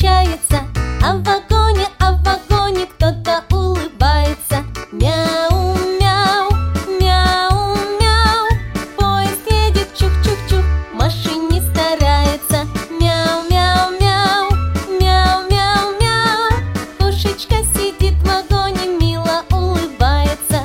качается, а в вагоне кто-то улыбается. Мяу, мяу, мяу, мяу. Поезд едет чух-чух-чух, машинист старается. Мяу, мяу, мяу, мяу, мяу, мяу. Кошечка сидит в вагоне, мило улыбается.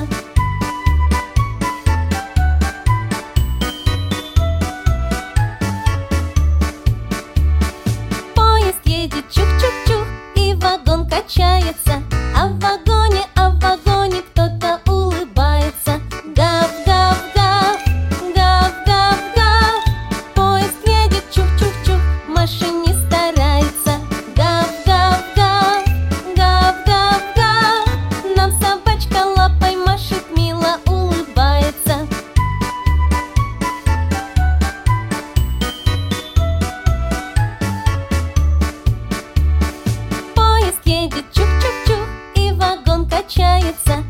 Поезд едет чух-чух-чух, и вагон качается, а в вагоне кто-то улыбается. Гав-гав-гав, гав-гав-гав. Поезд едет чух-чух-чух, машинист старается. Гав-гав-гав, гав-гав-гав. Нам собачка лапой машет, мило улыбается. Поезд едет чух-чух-чух, и вагон качается,